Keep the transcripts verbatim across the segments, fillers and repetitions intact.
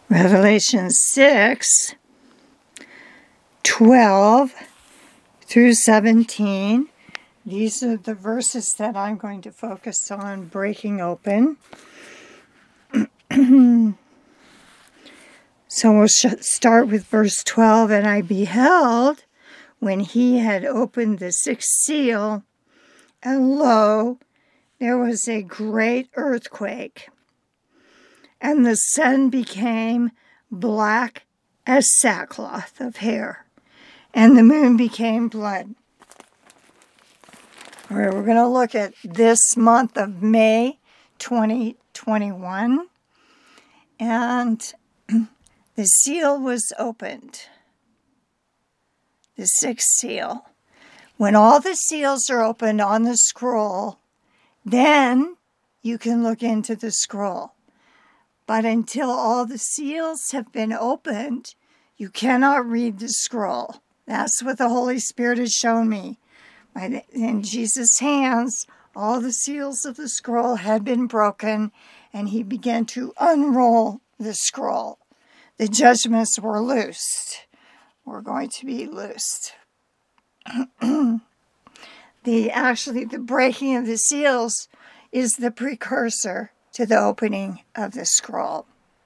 Revelation six, twelve through seventeen. These are the verses that I'm going to focus on breaking open. So we'll sh- start with verse twelve. And I beheld when he had opened the sixth seal, and lo, there was a great earthquake, and the sun became black as sackcloth of hair, and the moon became blood. All right, we're going to look at this month of May twenty twenty-one, and the seal was opened, the sixth seal. When all the seals are opened on the scroll, then you can look into the scroll. But until all the seals have been opened, you cannot read the scroll. That's what the Holy Spirit has shown me. In Jesus' hands, all the seals of the scroll had been broken, and he began to unroll the scroll. The judgments were loosed. We're going to be loosed. the actually, the breaking of the seals is the precursor to the opening of the scroll.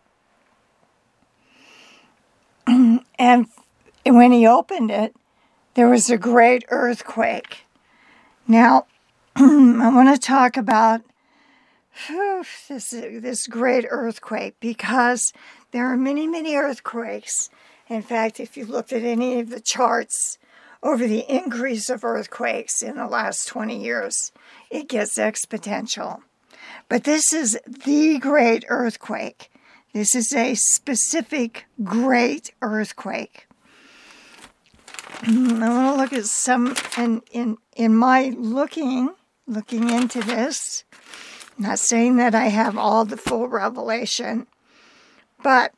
And when he opened it, there was a great earthquake. Now, I want to talk about whew, this, this great earthquake, because there are many, many earthquakes. In fact, if you looked at any of the charts over the increase of earthquakes in the last twenty years, it gets exponential. But this is the great earthquake. This is a specific great earthquake. I want to look at some, in, in, in my looking, looking into this, I'm not saying that I have all the full revelation, but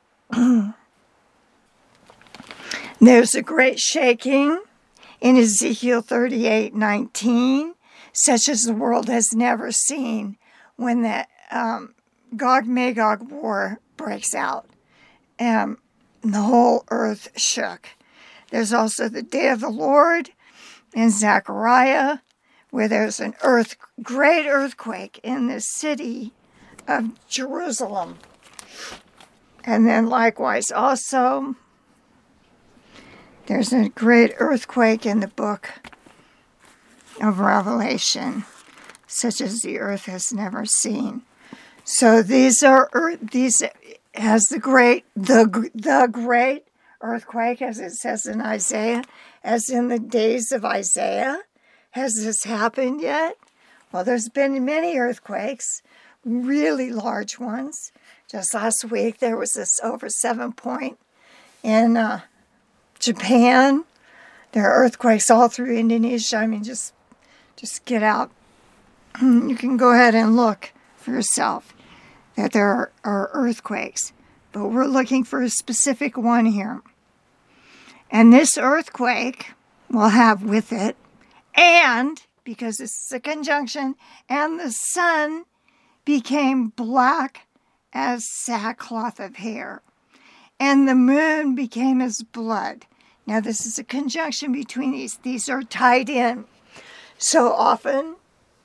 there's a great shaking in Ezekiel thirty-eight nineteen, such as the world has never seen, when the um, Gog-Magog war breaks out, and the whole earth shook. There's also the day of the Lord in Zechariah, where there's an earth, great earthquake in the city of Jerusalem. And then likewise also, there's a great earthquake in the book of Revelation, such as the earth has never seen. So these are earth, these has the great the the great earthquake, as it says in Isaiah, as in the days of Isaiah. Has this happened yet? Well, there's been many earthquakes, really large ones. Just last week there was this over seven point in uh, Japan. There are earthquakes all through Indonesia. I mean, just just get out. You can go ahead and look for yourself that there are, are earthquakes. But we're looking for a specific one here. And this earthquake will have with it, and because this is a conjunction, and the sun became black as sackcloth of hair, and the moon became as blood. Now this is a conjunction between these. These are tied in. So often,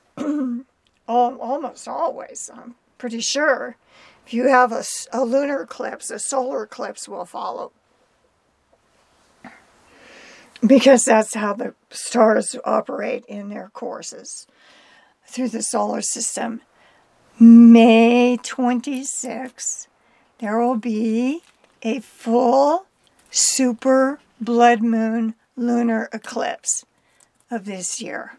almost always, I'm pretty sure, if you have a, a lunar eclipse, a solar eclipse will follow. Because that's how the stars operate in their courses through the solar system. May twenty-sixth, there will be a full super blood moon lunar eclipse of this year.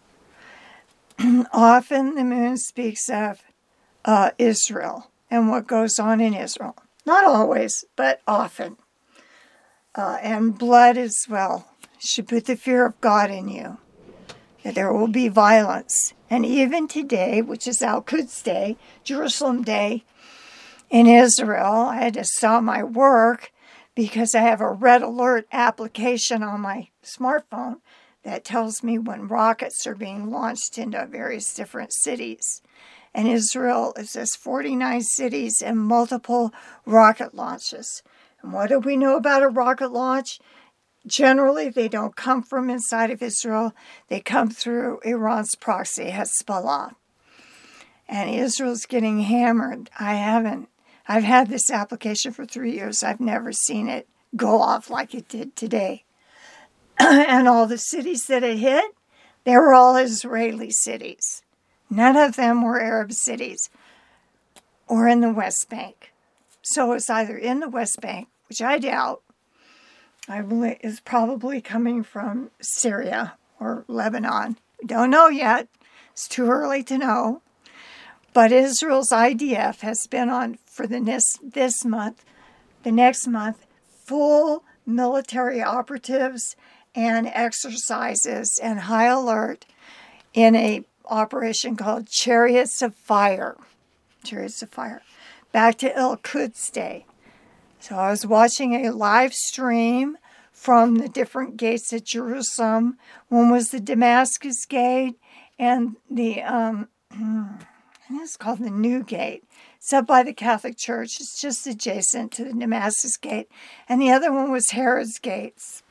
Often the moon speaks of uh, Israel and what goes on in Israel. Not always, but often. Uh, and blood as well. Should put the fear of God in you. That there will be violence. And even today, which is Al-Quds Day, Jerusalem Day, in Israel, I had to stop my work because I have a red alert application on my smartphone that tells me when rockets are being launched into various different cities. And Israel, it says forty-nine cities and multiple rocket launches. And what do we know about a rocket launch? Generally, they don't come from inside of Israel. They come through Iran's proxy, Hezbollah. And Israel's getting hammered. I haven't. I've had this application for three years. I've never seen it go off like it did today. And all the cities that it hit, they were all Israeli cities. None of them were Arab cities or in the West Bank. So it's either in the West Bank, which I doubt, I believe is probably coming from Syria or Lebanon. We don't know yet. It's too early to know. But Israel's I D F has been on for the this, this month, the next month, full military operatives and exercises and high alert in a operation called Chariots of Fire. Chariots of Fire. Back to El Quds Day. So I was watching a live stream from the different gates at Jerusalem. One was the Damascus Gate and the, um, I think it's called the New Gate. It's up by the Catholic Church. It's just adjacent to the Damascus Gate. And the other one was Herod's Gates.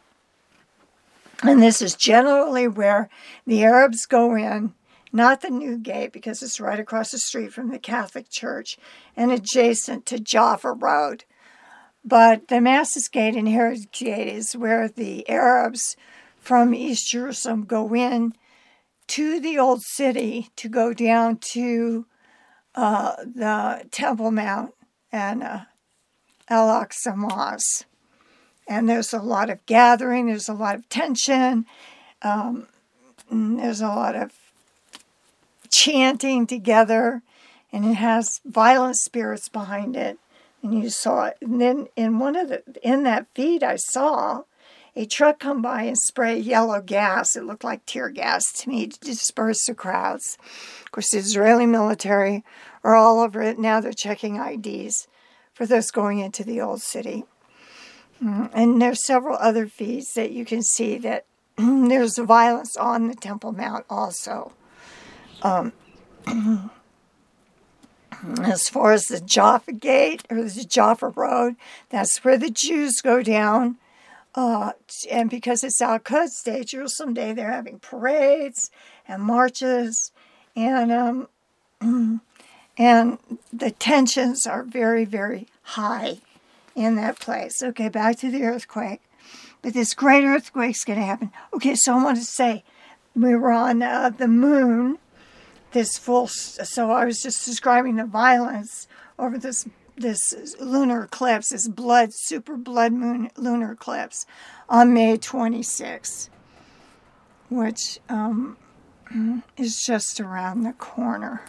And this is generally where the Arabs go in, not the New Gate, because it's right across the street from the Catholic Church and adjacent to Jaffa Road. But Damascus Gate and Herod's Gate is where the Arabs from East Jerusalem go in to the Old City to go down to uh, the Temple Mount and uh, Al-Aqsa Mosque. And there's a lot of gathering, there's a lot of tension, um, there's a lot of chanting together, and it has violent spirits behind it. And you saw it. And then in one of the in that feed I saw a truck come by and spray yellow gas. It looked like tear gas to me to disperse the crowds. Of course, the Israeli military are all over it. Now they're checking I Ds for those going into the Old City. And there's several other feeds that you can see that there's violence on the Temple Mount also. Um, as far as the Jaffa Gate or the Jaffa Road, that's where the Jews go down. Uh, and because it's Al Quds Day, Jerusalem Day, they're having parades and marches. And, um, and the tensions are very, very high in that place. Okay, back to the earthquake. But this great earthquake's going to happen. Okay, so I want to say, we were on uh, the moon, this full, so I was just describing the violence over this this lunar eclipse, this blood, super blood moon lunar eclipse on May twenty-sixth, which um, is just around the corner.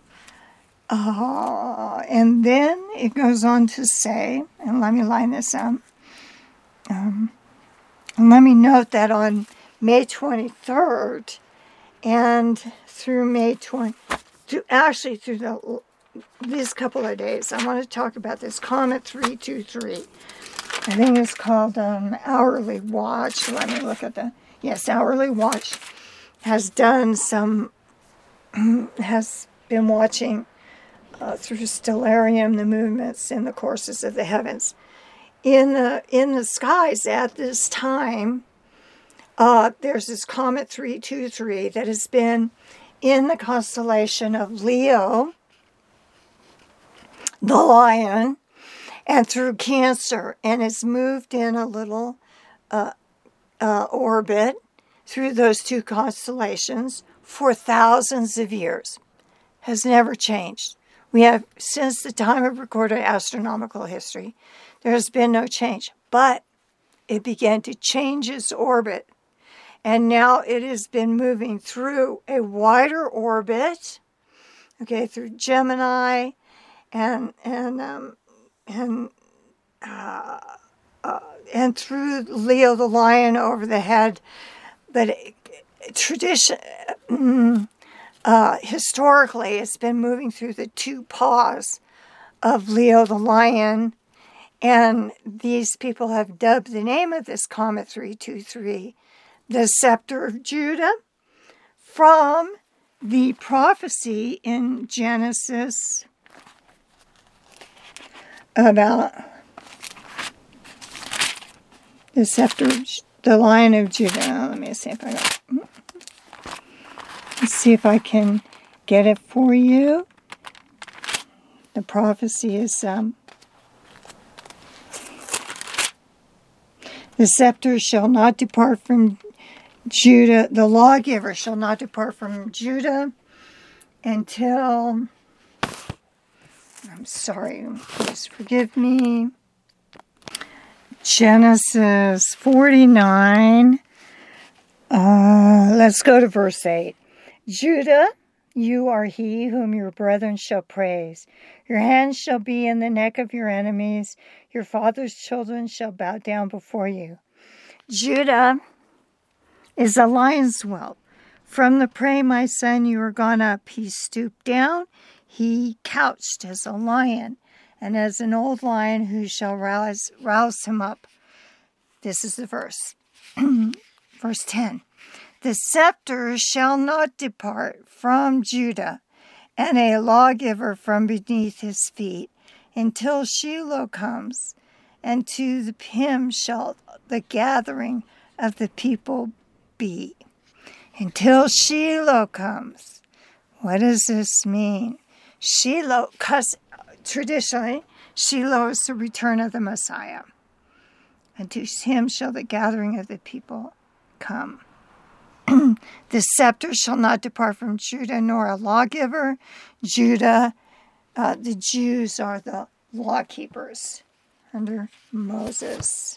Uh, and then it goes on to say, and let me line this up, um, and let me note that on May twenty-third and through May twentieth, through, actually through the, these couple of days, I want to talk about this Comet three two three. I think it's called um, Hourly Watch. Let me look at the, yes, Hourly Watch has done some, has been watching Uh, through stellarium, the movements in the courses of the heavens. In the in the skies at this time, uh, there's this Comet three two three that has been in the constellation of Leo, the lion, and through Cancer, and it's moved in a little uh, uh, orbit through those two constellations for thousands of years. Has never changed. We have, since the time of recorded astronomical history, there has been no change. But it began to change its orbit. And now it has been moving through a wider orbit, okay, through Gemini and and um, and uh, uh, and through Leo the lion over the head. But it, tradition. Mm, Uh, historically, it's been moving through the two paws of Leo the lion, and these people have dubbed the name of this Comet three two three the Scepter of Judah, from the prophecy in Genesis about the scepter, the Lion of Judah. Let me see if I got. Let's see if I can get it for you. The prophecy is um, the scepter shall not depart from Judah. The lawgiver shall not depart from Judah until. I'm sorry. Please forgive me. Genesis forty-nine. Uh, let's go to verse eight. Judah, you are he whom your brethren shall praise. Your hand shall be in the neck of your enemies. Your father's children shall bow down before you. Judah is a lion's whelp. From the prey, my son, you are gone up. He stooped down. He couched as a lion, and as an old lion who shall rouse, rouse him up. This is the verse. Verse ten. The scepter shall not depart from Judah, and a lawgiver from beneath his feet, until Shiloh comes, and to the him shall the gathering of the people be. Until Shiloh comes. What does this mean? Shiloh, because traditionally, Shiloh is the return of the Messiah. And to him shall the gathering of the people come. The scepter shall not depart from Judah, nor a lawgiver. Judah, uh, the Jews are the law keepers under Moses.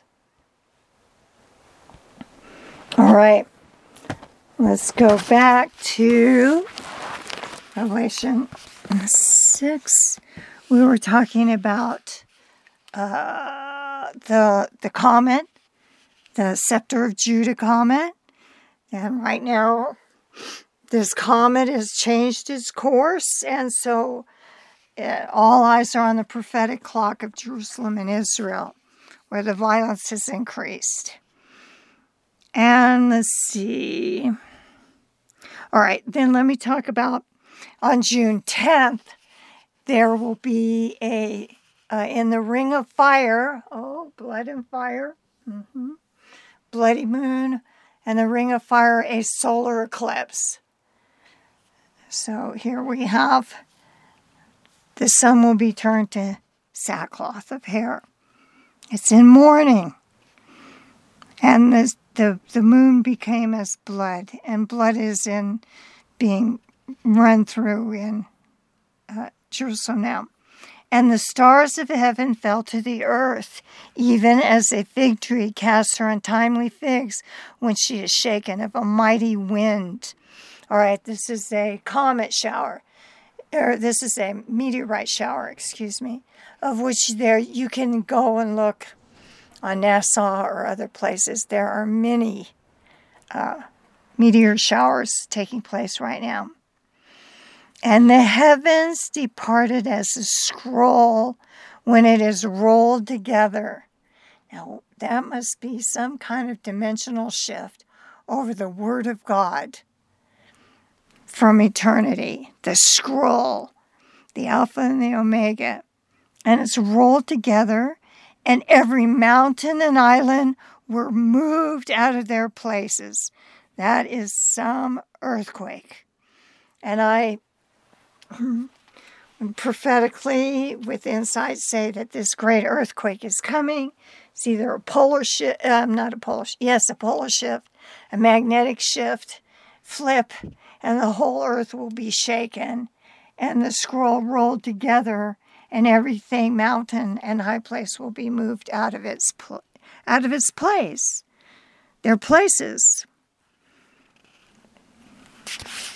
All right, let's go back to Revelation six. We were talking about uh, the the comet, the scepter of Judah comet. And right now, this comet has changed its course, and so uh, all eyes are on the prophetic clock of Jerusalem and Israel, where the violence has increased. And let's see. All right, then let me talk about on June tenth, there will be a, uh, in the ring of fire, oh, blood and fire, mm-hmm. bloody moon, and the ring of fire, a solar eclipse. So here we have the sun will be turned to sackcloth of hair. It's in mourning. And the, the, the moon became as blood, and blood is in being run through in uh, Jerusalem now. And the stars of heaven fell to the earth, even as a fig tree casts her untimely figs when she is shaken of a mighty wind. All right, this is a comet shower, or this is a meteorite shower, excuse me, of which there you can go and look on NASA or other places. There are many uh, meteor showers taking place right now. And the heavens departed as a scroll when it is rolled together. Now, that must be some kind of dimensional shift over the Word of God from eternity. The scroll, the Alpha and the Omega. And it's rolled together, and every mountain and island were moved out of their places. That is some earthquake. And I prophetically, with insight, say that this great earthquake is coming. It's either a polar shift, um, not a polar shift, yes, a polar shift, a magnetic shift, flip, and the whole earth will be shaken, and the scroll rolled together, and everything, mountain and high place, will be moved out of its pl- out of its place. Their places.